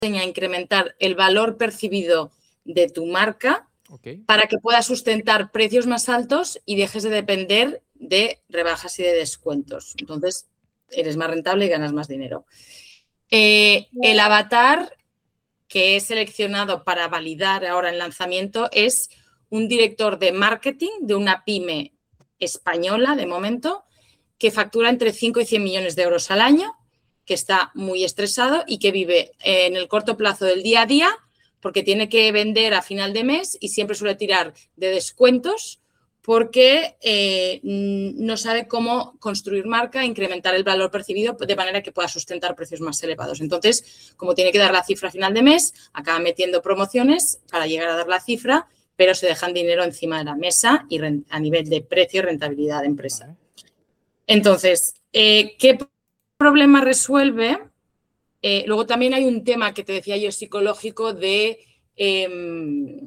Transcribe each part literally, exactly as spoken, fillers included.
a incrementar el valor percibido de tu marca okay. para que puedas sustentar precios más altos y dejes de depender de rebajas y de descuentos. Entonces, eres más rentable y ganas más dinero. Eh, el avatar que he seleccionado para validar ahora el lanzamiento es un director de marketing de una pyme española, de momento, que factura entre cinco y cien millones de euros al año, que está muy estresado y que vive en el corto plazo del día a día porque tiene que vender a final de mes y siempre suele tirar de descuentos porque eh, no sabe cómo construir marca e incrementar el valor percibido de manera que pueda sustentar precios más elevados. Entonces, como tiene que dar la cifra a final de mes, acaba metiendo promociones para llegar a dar la cifra, pero se dejan dinero encima de la mesa y a nivel de precio y rentabilidad de empresa. Vale. Entonces, eh, ¿qué problema resuelve? Eh, luego también hay un tema que te decía yo psicológico de, eh,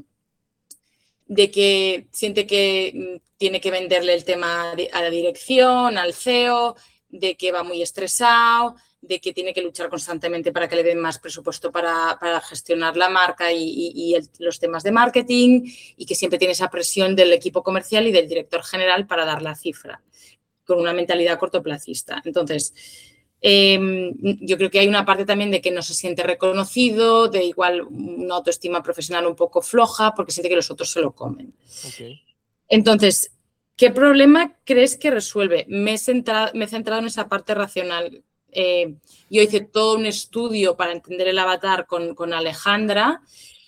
de que siente que tiene que venderle el tema a la dirección, al C E O, de que va muy estresado, de que tiene que luchar constantemente para que le den más presupuesto para, para gestionar la marca y, y, y el, los temas de marketing y que siempre tiene esa presión del equipo comercial y del director general para dar la cifra, con una mentalidad cortoplacista. Entonces, eh, yo creo que hay una parte también de que no se siente reconocido, de igual una autoestima profesional un poco floja, porque siente que los otros se lo comen. Okay. Entonces, ¿qué problema crees que resuelve? Me he centrado, me he centrado en esa parte racional. Eh, yo hice todo un estudio para entender el avatar con, con Alejandra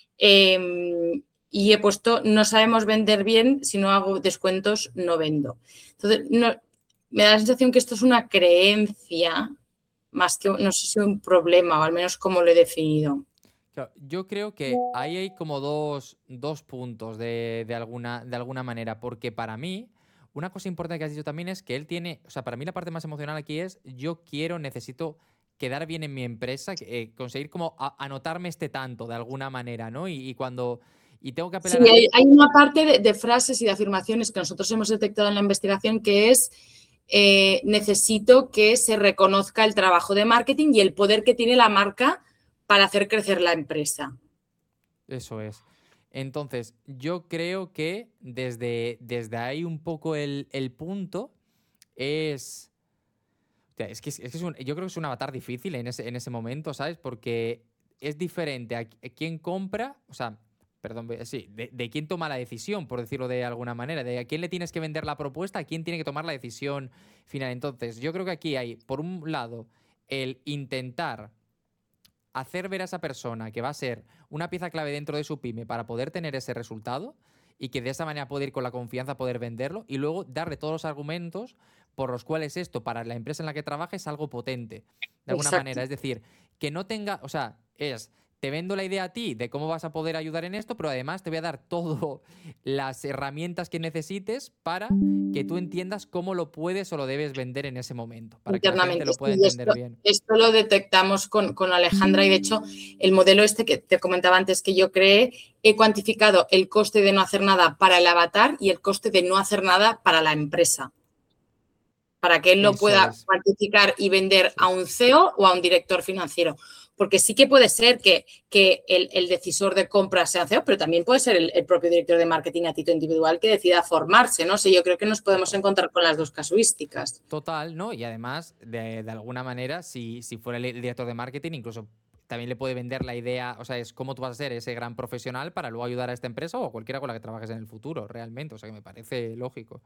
eh, y he puesto, no sabemos vender bien, si no hago descuentos, no vendo. Entonces, no, me da la sensación que esto es una creencia más que, no sé si un problema, o al menos como lo he definido. Claro, yo creo que ahí hay como dos, dos puntos de, de, alguna, de alguna manera, porque para mí, una cosa importante que has dicho también es que él tiene, o sea, para mí la parte más emocional aquí es, yo quiero, necesito quedar bien en mi empresa, eh, conseguir como a, anotarme este tanto de alguna manera, ¿no? Y, y cuando... Y tengo que apelar Sí, a hay, ti. hay una parte de, de frases y de afirmaciones que nosotros hemos detectado en la investigación que es eh, necesito que se reconozca el trabajo de marketing y el poder que tiene la marca para hacer crecer la empresa. Eso es. Entonces, yo creo que desde, desde ahí un poco el, el punto es... O sea, es que, es que es un, yo creo que es un avatar difícil en ese, en ese momento, ¿sabes? Porque es diferente a, a quién compra, o sea, perdón, sí, de, de quién toma la decisión, por decirlo de alguna manera, de a quién le tienes que vender la propuesta, a quién tiene que tomar la decisión final. Entonces, yo creo que aquí hay, por un lado, el intentar hacer ver a esa persona que va a ser una pieza clave dentro de su pyme para poder tener ese resultado y que de esa manera puede ir con la confianza, poder venderlo y luego darle todos los argumentos por los cuales esto para la empresa en la que trabaja es algo potente, de alguna Exacto. manera. Es decir, que no tenga, o sea, es, te vendo la idea a ti de cómo vas a poder ayudar en esto, pero además te voy a dar todas las herramientas que necesites para que tú entiendas cómo lo puedes o lo debes vender en ese momento, para que la gente lo pueda Sí, entender esto, bien. esto lo detectamos con, con Alejandra y de hecho el modelo este que te comentaba antes que yo creé, he cuantificado el coste de no hacer nada para el avatar y el coste de no hacer nada para la empresa, para que él lo Eso pueda es. cuantificar y vender Sí. a un C E O o a un director financiero. Porque sí que puede ser que, que el, el decisor de compra sea C E O, pero también puede ser el, el propio director de marketing a título individual que decida formarse, ¿no? sé, yo creo que nos podemos Total. encontrar con las dos casuísticas. Total, ¿no? Y además, de, de alguna manera, si, si fuera el director de marketing, incluso también le puede vender la idea, o sea, es cómo tú vas a ser ese gran profesional para luego ayudar a esta empresa o a cualquiera con la que trabajes en el futuro, realmente. O sea, que me parece lógico.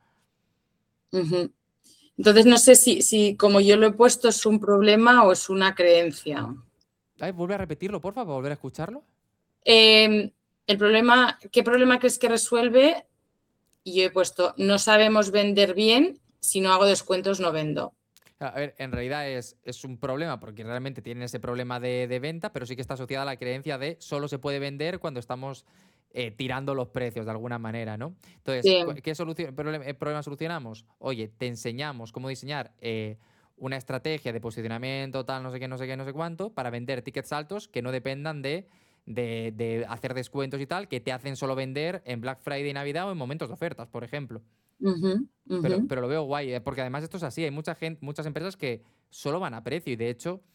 Uh-huh. Entonces, no sé si, si como yo lo he puesto es un problema o es una creencia. Ay, vuelve a repetirlo, por favor, volver a escucharlo. Eh, el problema, ¿qué problema crees que resuelve? Y yo he puesto, no sabemos vender bien, si no hago descuentos no vendo. A ver, en realidad es, es un problema porque realmente tienen ese problema de, de venta, pero sí que está asociada a la creencia de solo se puede vender cuando estamos eh, tirando los precios de alguna manera, ¿no? Entonces, Sí. ¿qué solución, problema, problema solucionamos? Oye, te enseñamos cómo diseñar eh, una estrategia de posicionamiento, tal, no sé qué, no sé qué, no sé cuánto, para vender tickets altos que no dependan de, de, de hacer descuentos y tal, que te hacen solo vender en Black Friday, Navidad o en momentos de ofertas, por ejemplo. Uh-huh, uh-huh. Pero, pero lo veo guay, ¿eh? Porque además esto es así. Hay mucha gente, muchas empresas que solo van a precio y de hecho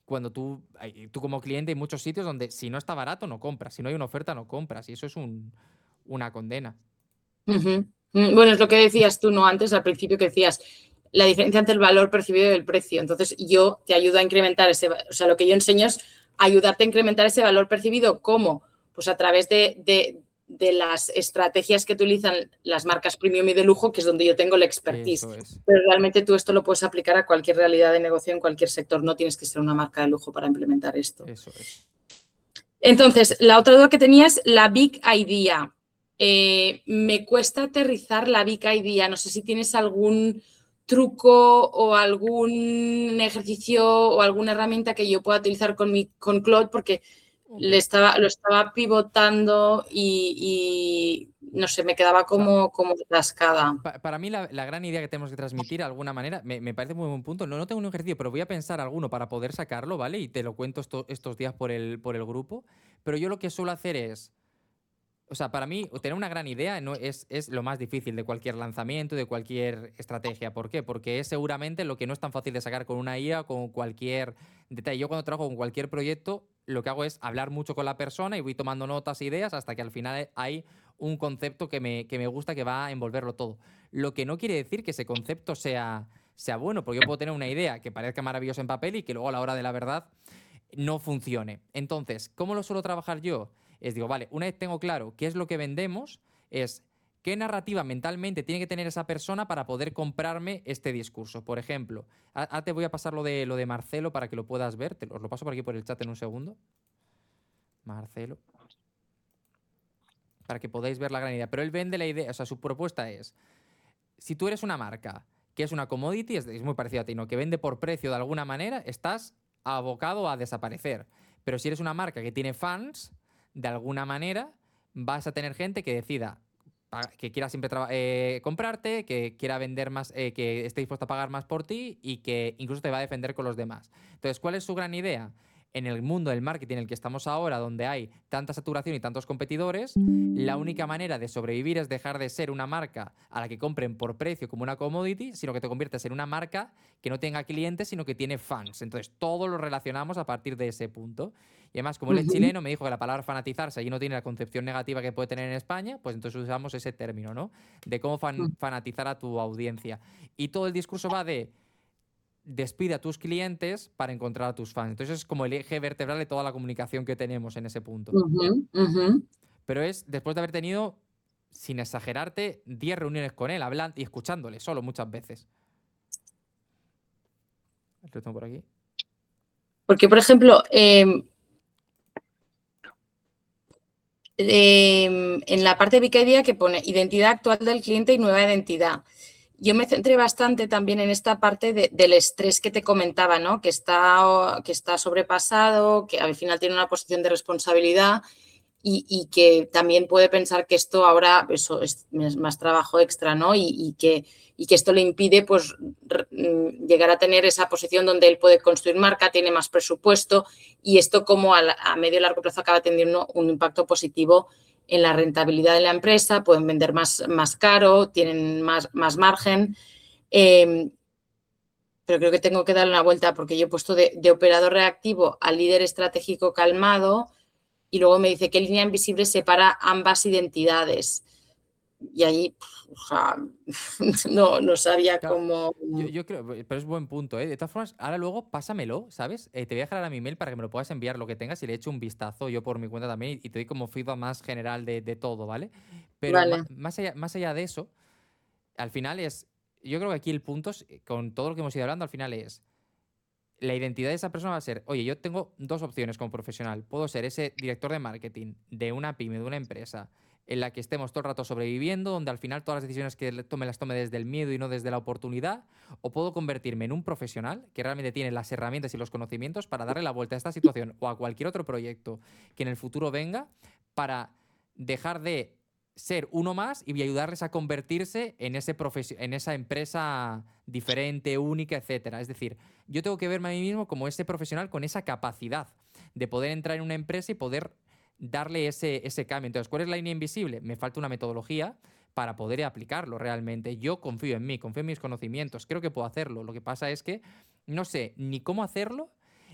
cuando tú, tú como cliente hay muchos sitios donde si no está barato no compras, si no hay una oferta no compras y eso es un, una condena. Uh-huh. Bueno, es lo que decías tú, ¿no? Antes, al principio, que decías la diferencia entre el valor percibido y el precio. Entonces, yo te ayudo a incrementar ese, o sea, lo que yo enseño es ayudarte a incrementar ese valor percibido. ¿Cómo? Pues a través de, de, de las estrategias que utilizan las marcas premium y de lujo, que es donde yo tengo la expertise. Eso es. Pero realmente tú esto lo puedes aplicar a cualquier realidad de negocio en cualquier sector. No tienes que ser una marca de lujo para implementar esto. Eso es. Entonces, la otra duda que tenía es la Big Idea. Eh, me cuesta aterrizar la Big Idea. No sé si tienes algún truco o algún ejercicio o alguna herramienta que yo pueda utilizar con, mi, con Claude, porque okay. le estaba, lo estaba pivotando y, y no sé, me quedaba como, o sea, como atascada. Pa, para mí la, la gran idea que tenemos que transmitir de alguna manera, me, me parece muy buen punto. No, no tengo un ejercicio, pero voy a pensar alguno para poder sacarlo, ¿vale? Y te lo cuento esto, estos días por el, por el grupo. Pero yo lo que suelo hacer es... O sea, para mí, tener una gran idea no es, es lo más difícil de cualquier lanzamiento, de cualquier estrategia. ¿Por qué? Porque es seguramente lo que no es tan fácil de sacar con una I A o con cualquier detalle. Yo cuando trabajo con cualquier proyecto, lo que hago es hablar mucho con la persona y voy tomando notas e ideas hasta que al final hay un concepto que me, que me gusta, que va a envolverlo todo. Lo que no quiere decir que ese concepto sea, sea bueno, porque yo puedo tener una idea que parezca maravillosa en papel y que luego a la hora de la verdad no funcione. Entonces, ¿cómo lo suelo trabajar yo? Es digo, vale, una vez tengo claro qué es lo que vendemos, es qué narrativa mentalmente tiene que tener esa persona para poder comprarme este discurso. Por ejemplo, ahora te voy a pasar lo de, lo de Marcelo para que lo puedas ver. Te os lo paso por aquí por el chat en un segundo. Marcelo. Para que podáis ver la gran idea. Pero él vende la idea, o sea, su propuesta es, si tú eres una marca que es una commodity, es, es muy parecido a ti, ¿no? Que vende por precio de alguna manera, estás abocado a desaparecer. Pero si eres una marca que tiene fans, de alguna manera vas a tener gente que decida, que quiera siempre eh, comprarte, que quiera vender más, eh, que esté dispuesta a pagar más por ti y que incluso te va a defender con los demás. Entonces, ¿cuál es su gran idea? En el mundo del marketing en el que estamos ahora, donde hay tanta saturación y tantos competidores, la única manera de sobrevivir es dejar de ser una marca a la que compren por precio como una commodity, sino que te conviertes en una marca que no tenga clientes, sino que tiene fans. Entonces, todo lo relacionamos a partir de ese punto. Y además, como él es chileno, me dijo que la palabra fanatizarse allí no tiene la concepción negativa que puede tener en España, pues entonces usamos ese término, ¿no? De cómo fan fanatizar a tu audiencia. Y todo el discurso va de despide a tus clientes para encontrar a tus fans. Entonces es como el eje vertebral de toda la comunicación que tenemos en ese punto. Uh-huh, uh-huh. Pero es después de haber tenido, sin exagerarte, diez reuniones con él, hablando y escuchándole solo muchas veces. Lo tengo por aquí. Porque, por ejemplo, eh, eh, en la parte de Wikipedia que pone identidad actual del cliente y nueva identidad. Yo me centré bastante también en esta parte de, del estrés que te comentaba, ¿no? Que está, que está sobrepasado, que al final tiene una posición de responsabilidad y, y que también puede pensar que esto ahora eso es más trabajo extra, ¿no? Y, y, que, y que esto le impide pues, llegar a tener esa posición donde él puede construir marca, tiene más presupuesto y esto como a, a medio y largo plazo acaba teniendo un impacto positivo en la rentabilidad de la empresa, pueden vender más, más caro, tienen más, más margen. Eh, pero creo que tengo que darle una vuelta porque yo he puesto de, de operador reactivo al líder estratégico calmado y luego me dice que línea invisible separa ambas identidades. Y ahí o sea, no, no sabía claro, cómo... Yo, yo creo, pero es buen punto, ¿eh? De todas formas, ahora luego pásamelo, ¿sabes? Eh, te voy a dejar a mi email para que me lo puedas enviar lo que tengas y le echo un vistazo yo por mi cuenta también y te doy como feedback más general de, de todo, ¿vale? Pero vale. Más, más, allá, más allá de eso, al final es... Yo creo que aquí el punto, es, con todo lo que hemos ido hablando, al final es... La identidad de esa persona va a ser, oye, yo tengo dos opciones como profesional. Puedo ser ese director de marketing de una pyme, de una empresa, en la que estemos todo el rato sobreviviendo, donde al final todas las decisiones que tome las tome desde el miedo y no desde la oportunidad, o puedo convertirme en un profesional que realmente tiene las herramientas y los conocimientos para darle la vuelta a esta situación o a cualquier otro proyecto que en el futuro venga para dejar de ser uno más y ayudarles a convertirse en, ese en esa empresa diferente, única, etcétera. Es decir, yo tengo que verme a mí mismo como ese profesional con esa capacidad de poder entrar en una empresa y poder darle ese, ese cambio. Entonces, ¿cuál es la línea invisible? Me falta una metodología para poder aplicarlo realmente. Yo confío en mí, confío en mis conocimientos, creo que puedo hacerlo. Lo que pasa es que no sé ni cómo hacerlo,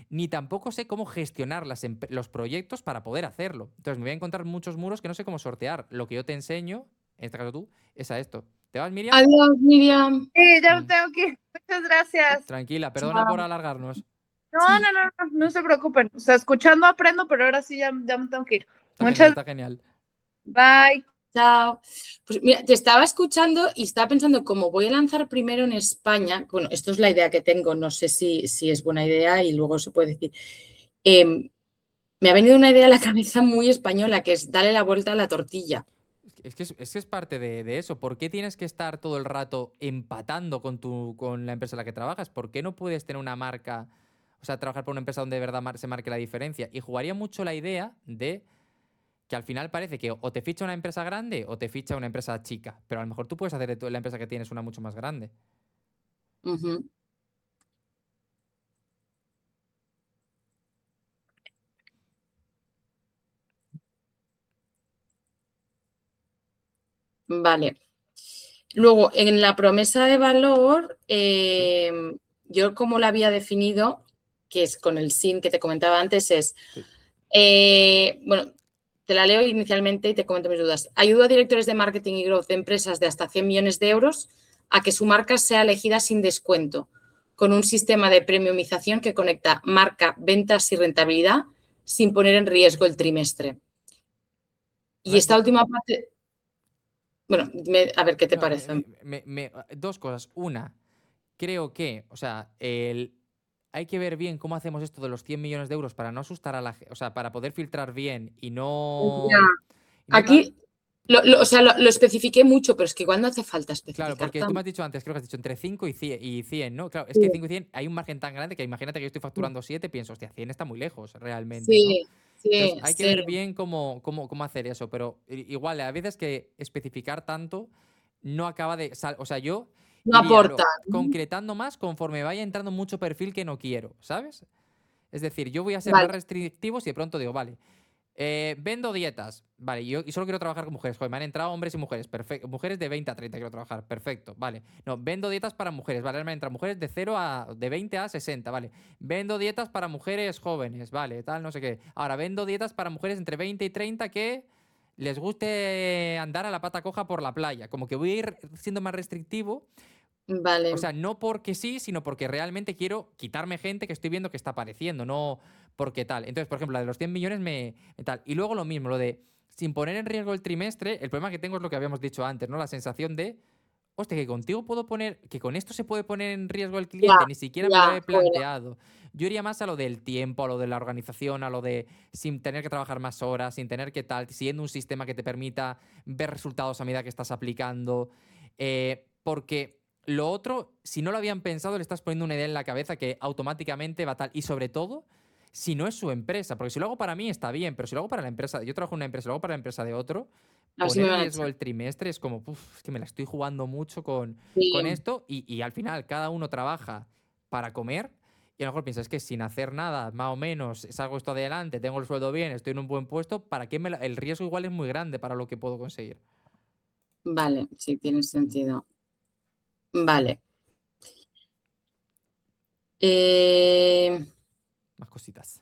ni tampoco sé cómo gestionar las los proyectos para poder hacerlo. Entonces me voy a encontrar muchos muros que no sé cómo sortear. Lo que yo te enseño, en este caso tú, es a esto. ¿Te vas, Miriam? Adiós, Miriam. Sí, ya me tengo que ir. Muchas gracias. Tranquila, perdona por alargarnos. No, no, no, no, no se preocupen. O sea, escuchando aprendo, pero ahora sí ya, ya me tengo que ir. Está Muchas genial, está genial. Bye. Chao. Pues mira, te estaba escuchando y estaba pensando, como voy a lanzar primero en España, bueno, esto es la idea que tengo, no sé si, si es buena idea y luego se puede decir. Eh, me ha venido una idea a la cabeza muy española, que es darle la vuelta a la tortilla. Es que es, es, que es parte de, de eso. ¿Por qué tienes que estar todo el rato empatando con, tu, con la empresa en la que trabajas? ¿Por qué no puedes tener una marca, o sea, trabajar por una empresa donde de verdad se marque la diferencia? Y jugaría mucho la idea de que al final parece que o te ficha una empresa grande o te ficha una empresa chica. Pero a lo mejor tú puedes hacer de la empresa que tienes una mucho más grande. Uh-huh. Vale. Luego, en la promesa de valor, eh, sí. Yo como la había definido, que es con el S I N que te comentaba antes, es, sí. eh, bueno, te la leo inicialmente y te comento mis dudas. Ayudo a directores de marketing y growth de empresas de hasta cien millones de euros a que su marca sea elegida sin descuento, con un sistema de premiumización que conecta marca, ventas y rentabilidad sin poner en riesgo el trimestre. Y esta última parte... Bueno, me, a ver qué te no, parece. Me, me, me, dos cosas. Una, creo que, o sea, el, hay que ver bien cómo hacemos esto de los cien millones de euros para no asustar a la gente, o sea, para poder filtrar bien y no... Ya. Y no aquí, lo, lo, o sea, lo, lo especifiqué mucho, pero es que igual no hace falta especificar. Claro, porque tanto. Tú me has dicho antes, creo que has dicho entre cinco y cien, ¿no? Claro, es que cinco y cien hay un margen tan grande que imagínate que yo estoy facturando siete, pienso, hostia, cien está muy lejos realmente, sí, ¿no? Sí, Entonces, hay sí. que ver bien cómo, cómo, cómo hacer eso, pero igual, a veces que especificar tanto no acaba de... O sea, yo no aporta. Lo, concretando más conforme vaya entrando mucho perfil que no quiero, ¿sabes? Es decir, yo voy a ser vale. más restrictivo si de pronto digo, vale, eh, vendo dietas, vale, yo y solo quiero trabajar con mujeres, joder, me han entrado hombres y mujeres, perfecto, mujeres de veinte a treinta quiero trabajar, perfecto, vale, no, vendo dietas para mujeres, vale, me han entrado mujeres de cero a, de veinte a sesenta, vale, vendo dietas para mujeres jóvenes, vale, tal, no sé qué, ahora vendo dietas para mujeres entre veinte y treinta que les guste andar a la pata coja por la playa, como que voy a ir siendo más restrictivo. Vale. O sea, no porque sí, sino porque realmente quiero quitarme gente que estoy viendo que está apareciendo, no porque tal. Entonces, por ejemplo, la de los cien millones me, me tal. Y luego lo mismo, lo de sin poner en riesgo el trimestre, el problema que tengo es lo que habíamos dicho antes, ¿no? La sensación de, hostia, que contigo puedo poner, que con esto se puede poner en riesgo el cliente, ya, ni siquiera ya, me lo he planteado. Bueno. Yo iría más a lo del tiempo, a lo de la organización, a lo de sin tener que trabajar más horas, sin tener que tal, siguiendo un sistema que te permita ver resultados a medida que estás aplicando. Eh, porque... Lo otro, si no lo habían pensado, le estás poniendo una idea en la cabeza que automáticamente va tal. Y sobre todo, si no es su empresa. Porque si lo hago para mí está bien, pero si lo hago para la empresa, yo trabajo en una empresa, lo hago para la empresa de otro, Así poner en riesgo el trimestre es como, uff, es que me la estoy jugando mucho con, sí. con esto. Y, y al final, cada uno trabaja para comer. Y a lo mejor piensas, es que sin hacer nada, más o menos, salgo esto adelante, tengo el sueldo bien, estoy en un buen puesto, ¿para qué me la... el riesgo igual es muy grande para lo que puedo conseguir? Vale, sí, tiene sentido. Vale. Eh... Más cositas.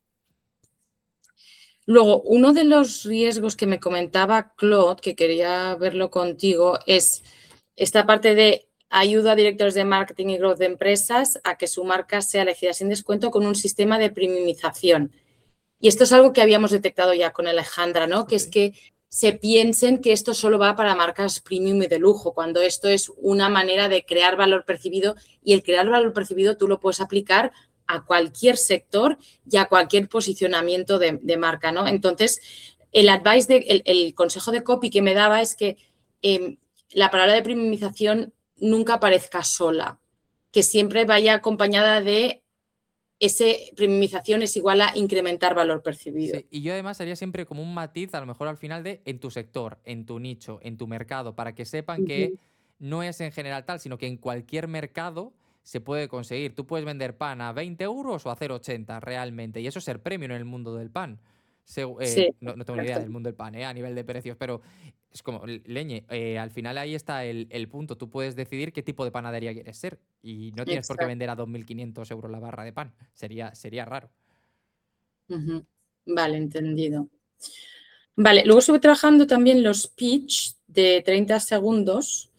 Luego, uno de los riesgos que me comentaba Claude, que quería verlo contigo, es esta parte de ayuda a directores de marketing y growth de empresas a que su marca sea elegida sin descuento con un sistema de premiumización. Y esto es algo que habíamos detectado ya con Alejandra, ¿no? Okay. Que es que se piensen que esto solo va para marcas premium y de lujo, cuando esto es una manera de crear valor percibido y el crear valor percibido tú lo puedes aplicar a cualquier sector y a cualquier posicionamiento de, de marca, ¿no? Entonces, el advice, de, el, el consejo de copy que me daba es que eh, la palabra de premiumización nunca aparezca sola, que siempre vaya acompañada de ese premiumización es igual a incrementar valor percibido. Sí, y yo además haría siempre como un matiz, a lo mejor al final de en tu sector, en tu nicho, en tu mercado, para que sepan uh-huh. que no es en general tal, sino que en cualquier mercado se puede conseguir. Tú puedes vender pan a veinte euros o a cero coma ochenta realmente, y eso es ser premium en el mundo del pan. Se, eh, sí, no, no tengo ni idea del mundo del pan, eh, a nivel de precios, pero Es como, le- leñe, eh, al final ahí está el, el punto. Tú puedes decidir qué tipo de panadería quieres ser y no tienes por qué Exacto. vender a dos mil quinientos euros la barra de pan. Sería, sería raro. Ujú. Vale, entendido. Vale, luego estuve trabajando también los pitch de treinta segundos,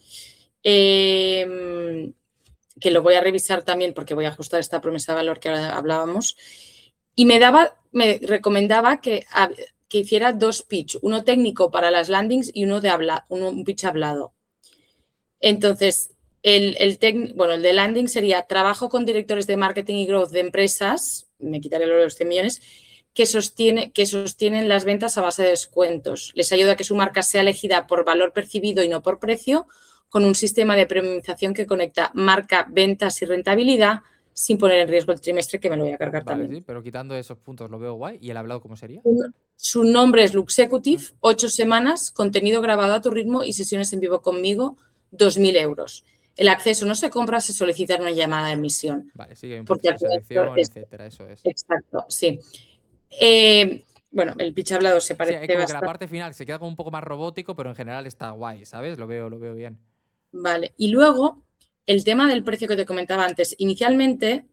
eh, que lo voy a revisar también porque voy a ajustar esta promesa de valor que ahora hablábamos. Y me daba, me recomendaba que, hab- que hiciera dos pitch, uno técnico para las landings y uno de habla, uno, un pitch hablado. Entonces, el, el, tec- bueno, el de landing sería trabajo con directores de marketing y growth de empresas, me quitaré los cien millones, que, sostiene, que sostienen las ventas a base de descuentos. Les ayuda a que su marca sea elegida por valor percibido y no por precio, con un sistema de premiumización que conecta marca, ventas y rentabilidad sin poner en riesgo el trimestre, que me lo voy a cargar Vale, también. sí, pero quitando esos puntos lo veo guay. ¿Y el hablado cómo sería? Su nombre es Luxecutive, ocho semanas, contenido grabado a tu ritmo y sesiones en vivo conmigo, dos mil euros. El acceso no se compra, se solicita en una llamada de emisión. Vale, sí, hay un Porque proceso al de final esto selección, es- etcétera, eso es. exacto, sí. Eh, bueno, el pitch hablado se Sí, es parece como que la bastante. parte final se queda como un poco más robótico, pero en general está guay, ¿sabes? Lo veo, lo veo bien. Vale. Y luego, el tema del precio que te comentaba antes. Inicialmente,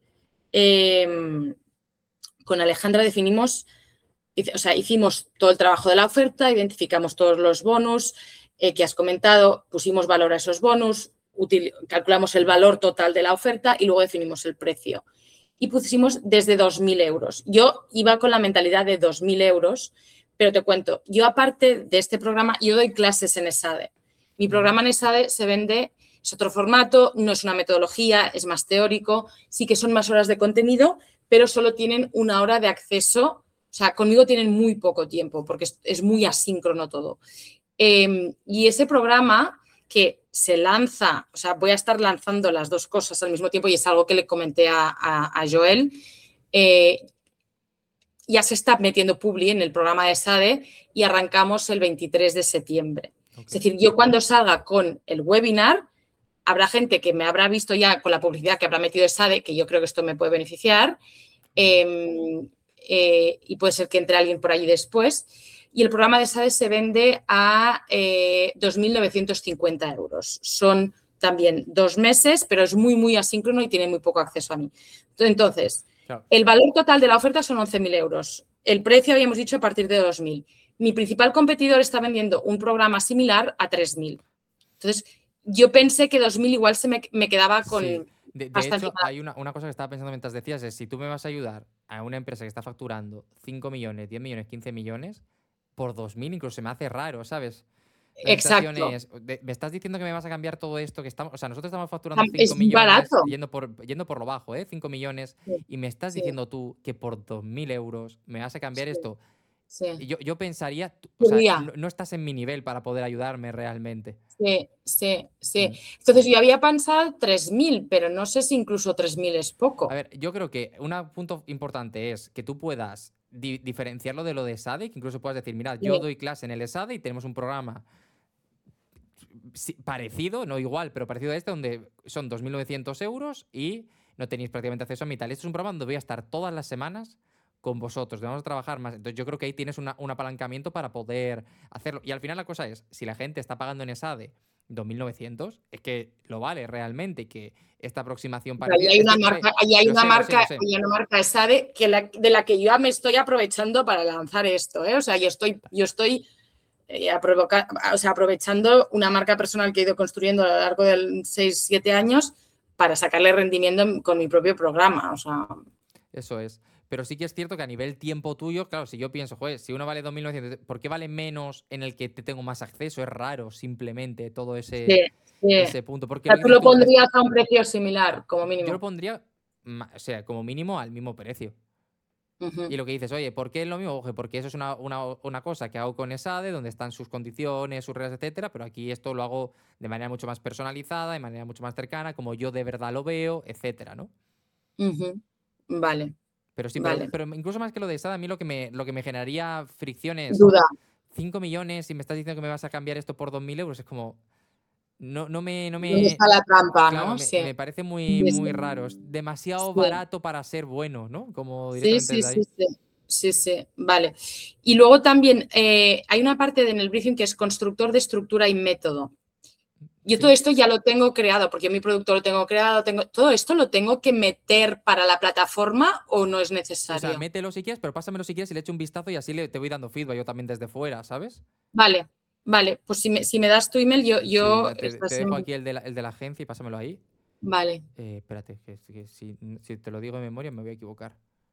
eh, con Alejandra definimos, hice- o sea, hicimos todo el trabajo de la oferta, identificamos todos los bonus eh, que has comentado, pusimos valor a esos bonus, util- calculamos el valor total de la oferta y luego definimos el precio. Y pusimos desde dos mil euros. Yo iba con la mentalidad de dos mil euros, pero te cuento, yo aparte de este programa, yo doy clases en ESADE. Mi Ujú. programa en ESADE se vende, es otro formato, no es una metodología, es más teórico, sí que son más horas de contenido, pero solo tienen una hora de acceso. O sea, conmigo tienen muy poco tiempo porque es, es muy asíncrono todo. Eh, y ese programa que se lanza, o sea, voy a estar lanzando las dos cosas al mismo tiempo y es algo que le comenté a, a, a Joel, eh, ya se está metiendo Publi en el programa de SADE y arrancamos el veintitrés de septiembre. Ok. Es decir, yo cuando salga con el webinar, habrá gente que me habrá visto ya con la publicidad que habrá metido SADE, que yo creo que esto me puede beneficiar, eh, eh, y puede ser que entre alguien por allí después. Y el programa de SADE se vende a eh, dos mil novecientos cincuenta euros. Son también dos meses, pero es muy, muy asíncrono y tiene muy poco acceso a mí. Entonces, Claro. el valor total de la oferta son once mil euros. El precio habíamos dicho a partir de dos mil. Mi principal competidor está vendiendo un programa similar a tres mil. Entonces, yo pensé que dos mil igual se me, me quedaba con Sí. De, de hasta hecho, encima. hay una, una cosa que estaba pensando mientras decías, es si tú me vas a ayudar a una empresa que está facturando cinco millones, diez millones, quince millones, por dos mil incluso se me hace raro, ¿sabes? La sensación Exacto. es, de- me estás diciendo que me vas a cambiar todo esto que estamos, o sea, nosotros estamos facturando cinco Es muy millones, barato. yendo por, yendo por lo bajo, ¿eh? cinco millones, Sí, y me estás sí, diciendo tú que por dos mil euros me vas a cambiar sí, esto. sí. Yo, yo pensaría, tú- o sea, Querría. no, no estás en mi nivel para poder ayudarme realmente. Sí, sí, sí. Mm. Entonces yo había pensado tres mil, pero no sé si incluso tres mil es A poco. ver, yo creo que un punto importante es que tú puedas di- diferenciarlo de lo de SADE, que incluso puedas decir, mira, yo Sí, doy clase en el ESADE y tenemos un programa sí, parecido, no igual, pero parecido a este, donde son dos mil novecientos euros y no tenéis prácticamente acceso a mi tal. Este es un programa donde voy a estar todas las semanas con vosotros, vamos a trabajar más. Entonces yo creo que ahí tienes una- un apalancamiento para poder hacerlo. Y al final la cosa es, si la gente está pagando en ESADE dos mil novecientos, es que lo vale realmente, que esta aproximación pero ahí parecida... hay Es una que, a ver, marca, ahí hay lo una sé, lo sé, marca, lo sé. hay una marca SADE que la, de la que yo ya me estoy aprovechando para lanzar esto, ¿eh? O sea, yo estoy, yo estoy eh, a provocar- o sea, aprovechando una marca personal que he ido construyendo a lo largo de seis siete años para sacarle rendimiento en- con mi propio programa. O sea, Eso es. Pero sí que es cierto que a nivel tiempo tuyo, claro, si yo pienso, joder, si uno vale dos mil novecientos, ¿por qué vale menos en el que te tengo más acceso? Es raro, simplemente, todo ese, sí, sí. ese punto. O Porque sea, lo que tú dices lo tú, me- pondrías a un precio similar, como yo lo mínimo. pondría, ma- o sea, como mínimo al mismo precio. Ujú, Y lo que dices, oye, ¿por qué es lo mismo? Oje, porque eso es una, una, una cosa que hago con ESADE, donde están sus condiciones, sus reglas, etcétera, pero aquí esto lo hago de manera mucho más personalizada, de manera mucho más cercana, como yo de verdad lo veo, etcétera, ¿no? ujú. Vale, Pero sí, pero, vale. pero incluso más que lo de ESADE, a mí lo que me, lo que me generaría fricción es Duda. cinco millones y me estás diciendo que me vas a cambiar esto por dos mil euros. Es como, no, no me, no ¿Dónde me, está la trampa, claro, no? me, Sí. me parece muy, Sí, muy raro. Es demasiado sí, barato para ser bueno, ¿no? Como sí, directamente sí, desde sí, ahí. sí. Sí, sí, vale. Y luego también eh, hay una parte en el briefing que es constructor de estructura y método. Yo Sí. todo esto ya lo tengo creado, porque mi producto lo tengo creado, tengo, todo esto lo tengo que meter para la plataforma o no es O necesario. sea, mételo si quieres, pero pásamelo si quieres y le echo un vistazo y así le, te voy dando feedback yo también desde fuera, ¿sabes? Vale, vale, pues si me, si me das tu email, yo... Sí, yo mira, te, te dejo en... aquí el de, la, el de la agencia y pásamelo ahí. Vale. Eh, espérate, que, que si, si te lo digo de memoria me voy a equivocar.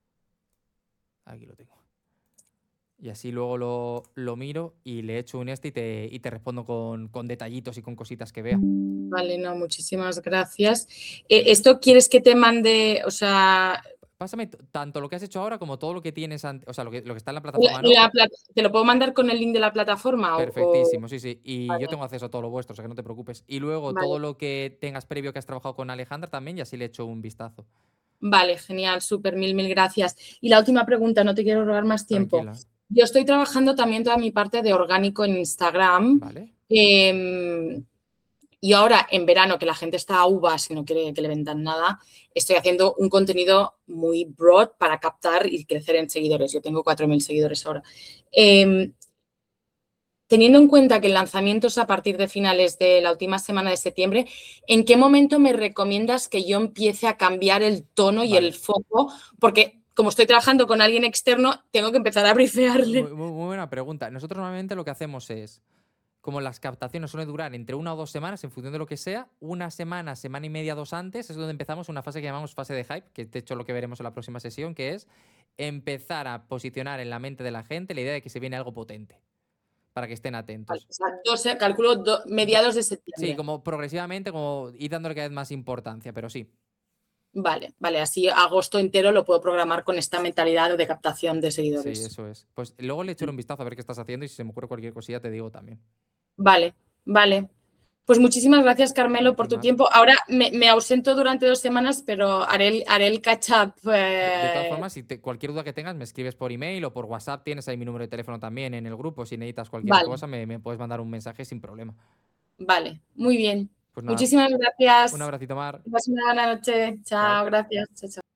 Aquí lo tengo. Y así luego lo, lo miro y le echo un este y te, y te respondo con, con detallitos y con cositas que vea. Vale, no, muchísimas gracias. Eh, ¿Esto quieres que te mande, o sea... Pásame t- tanto lo que has hecho ahora como todo lo que tienes, ante- o sea, lo que, lo que está en la la- plataforma, ¿no? la pla- ¿Te lo puedo mandar con el link de la plataforma? O, o- Perfectísimo, sí, sí. Y yo Vale, tengo acceso a todo lo vuestro, o sea que no te preocupes. Y luego vale, todo lo que tengas previo que has trabajado con Alejandra también y así le echo un vistazo. vale, genial, súper, mil, mil gracias. Y la última pregunta, no te quiero robar más tiempo. Tranquila, Yo estoy trabajando también toda mi parte de orgánico en Instagram. ¿vale? em, y ahora, en verano, que la gente está a uvas y no quiere que le vendan nada, estoy haciendo un contenido muy broad para captar y crecer en seguidores. Yo tengo cuatro mil seguidores ahora. Em, Teniendo en cuenta que el lanzamiento es a partir de finales de la última semana de septiembre, ¿en qué momento me recomiendas que yo empiece a cambiar el tono y Vale. el foco? Porque como estoy trabajando con alguien externo, tengo que empezar a brifearle. Muy, muy- muy buena pregunta. Nosotros normalmente lo que hacemos es, como las captaciones suelen durar entre una o dos semanas, en función de lo que sea, una semana, semana y media, dos antes, es donde empezamos una fase que llamamos fase de hype, que de hecho lo que veremos en la próxima sesión, que es empezar a posicionar en la mente de la gente la idea de que se viene algo potente, para que estén atentos. O sea, doce, calculo do, mediados de septiembre. Sí, como progresivamente, como ir dándole cada vez más importancia, pero sí. Vale, vale, así agosto entero lo puedo programar con esta mentalidad de captación de Sí, seguidores. eso es. Pues luego le echaré un vistazo a ver qué estás haciendo y si se me ocurre cualquier cosilla te digo también. Vale, vale. Pues muchísimas gracias, Carmelo, A por ti, tu Mar. tiempo. Ahora me, me ausento durante dos semanas, pero haré el, haré el catch-up. De, de todas Eh, formas, si te- cualquier duda que tengas, me escribes por email o por WhatsApp. Tienes ahí mi número de teléfono también en el grupo. Si necesitas cualquier vale, cosa, me, me puedes mandar un mensaje sin problema. vale, muy bien. Pues nada, Muchísimas un gracias. abracito, Mar. Que pases una buena noche. Chao. Chao, gracias. Chao, chao.